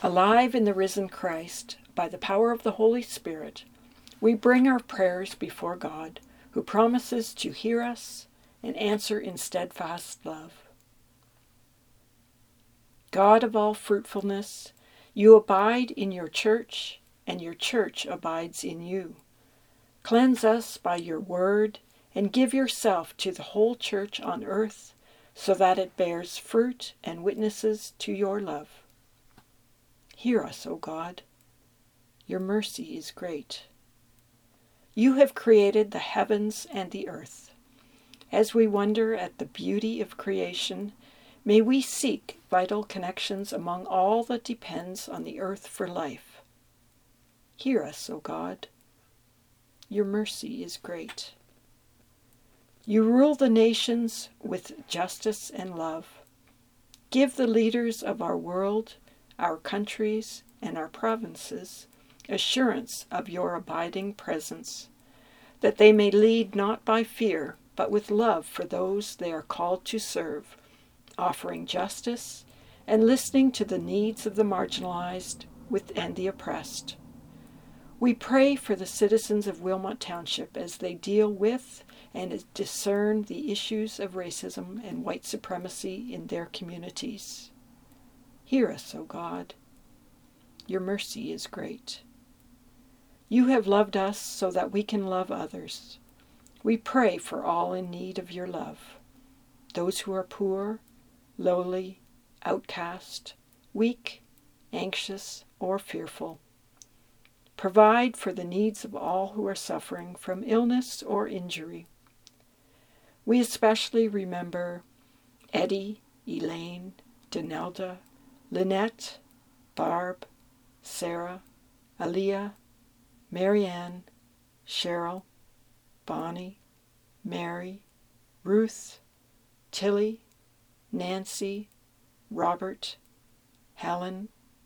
Alive in the risen Christ, by the power of the Holy Spirit, we bring our prayers before God, who promises to hear us and answer in steadfast love. God of all fruitfulness, you abide in your church, and your church abides in you. Cleanse us by your word, and give yourself to the whole church on earth, so that it bears fruit and witnesses to your love. Hear us, O God. Your mercy is great. You have created the heavens and the earth. As we wonder at the beauty of creation, may we seek vital connections among all that depends on the earth for life. Hear us, O God. Your mercy is great. You rule the nations with justice and love. Give the leaders of our world, our countries, and our provinces assurance of your abiding presence, that they may lead not by fear, but with love for those they are called to serve, offering justice and listening to the needs of the marginalized and the oppressed. We pray for the citizens of Wilmot Township as they deal with and discern the issues of racism and white supremacy in their communities. Hear us, O God. Your mercy is great. You have loved us so that we can love others. We pray for all in need of your love, those who are poor, lowly, outcast, weak, anxious, or fearful. Provide for the needs of all who are suffering from illness or injury. We especially remember Eddie, Elaine, Danelda, Lynette, Barb, Sarah, Aaliyah, Marianne, Cheryl, Bonnie, Mary, Ruth, Tilly, Nancy, Robert, Helen,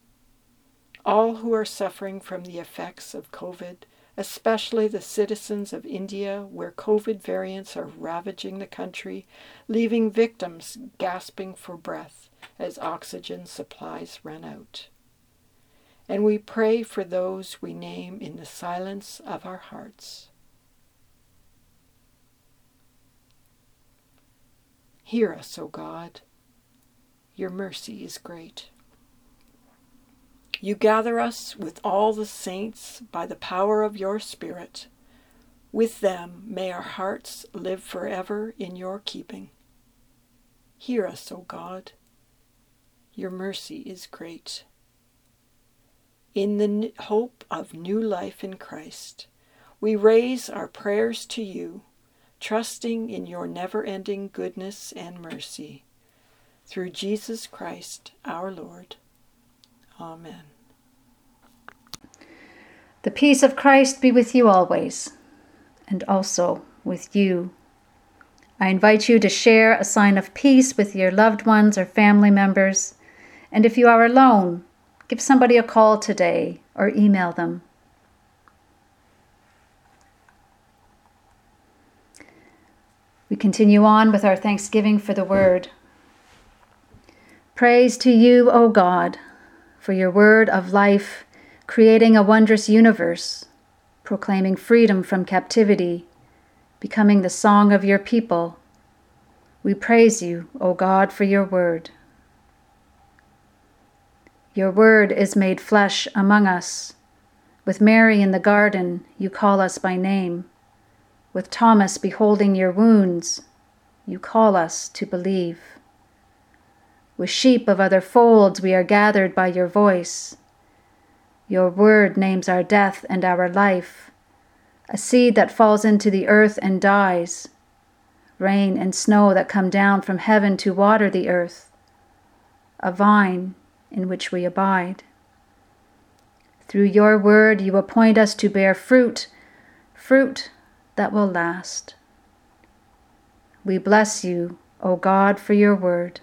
all who are suffering from the effects of COVID, especially the citizens of India, where COVID variants are ravaging the country, leaving victims gasping for breath as oxygen supplies run out. And we pray for those we name in the silence of our hearts. Hear us, O God. Your mercy is great. You gather us with all the saints by the power of your Spirit. With them may our hearts live forever in your keeping. Hear us, O God. Your mercy is great. In the hope of new life in Christ, we raise our prayers to you, trusting in your never-ending goodness and mercy. Through Jesus Christ, our Lord. Amen. The peace of Christ be with you always, and also with you. I invite you to share a sign of peace with your loved ones or family members, and if you are alone, give somebody a call today or email them. We continue on with our thanksgiving for the word. Praise to you, O God, for your word of life, creating a wondrous universe, proclaiming freedom from captivity, becoming the song of your people. We praise you, O God, for your word. Your word is made flesh among us. With Mary in the garden, you call us by name. With Thomas beholding your wounds, you call us to believe. With sheep of other folds, we are gathered by your voice. Your word names our death and our life, a seed that falls into the earth and dies, rain and snow that come down from heaven to water the earth, a vine in which we abide. Through your word, you appoint us to bear fruit, fruit that will last. We bless you, O God, for your word.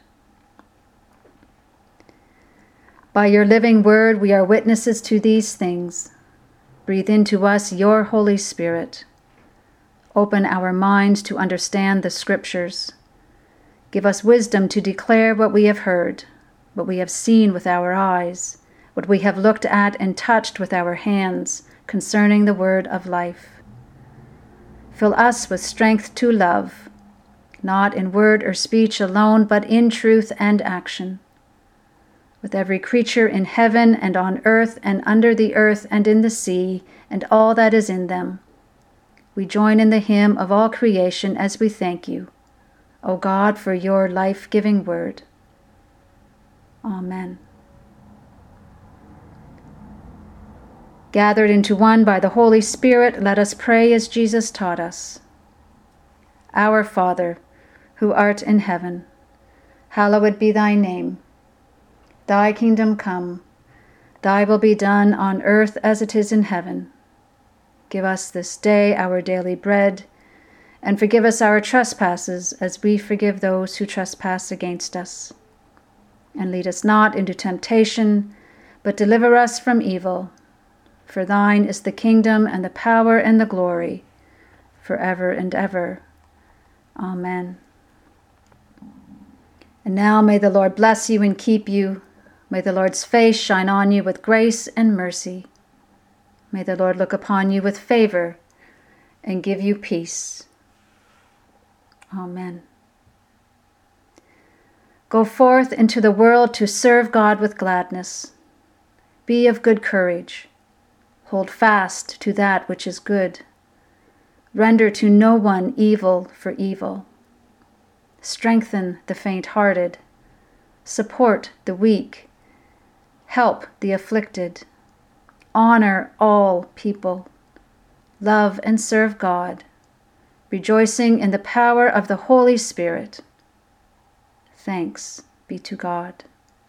By your living word, we are witnesses to these things. Breathe into us your Holy Spirit. Open our minds to understand the Scriptures. Give us wisdom to declare what we have heard, what we have seen with our eyes, what we have looked at and touched with our hands concerning the word of life. Fill us with strength to love, not in word or speech alone, but in truth and action. With every creature in heaven and on earth and under the earth and in the sea and all that is in them, we join in the hymn of all creation as we thank you, O God, for your life-giving word. Amen. Gathered into one by the Holy Spirit, let us pray as Jesus taught us. Our Father, who art in heaven, hallowed be thy name. Thy kingdom come, thy will be done on earth as it is in heaven. Give us this day our daily bread, and forgive us our trespasses as we forgive those who trespass against us. And lead us not into temptation, but deliver us from evil. For thine is the kingdom and the power and the glory, forever and ever. Amen. And now may the Lord bless you and keep you. May the Lord's face shine on you with grace and mercy. May the Lord look upon you with favor and give you peace. Amen. Go forth into the world to serve God with gladness. Be of good courage. Hold fast to that which is good. Render to no one evil for evil. Strengthen the faint-hearted. Support the weak. Help the afflicted. Honor all people. Love and serve God, rejoicing in the power of the Holy Spirit. Thanks be to God.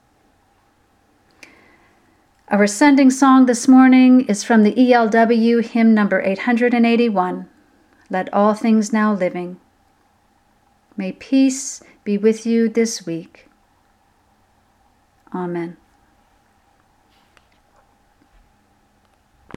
Our sending song this morning is from the ELW hymn number 881, Let All Things Now Living. May peace be with you this week. Amen.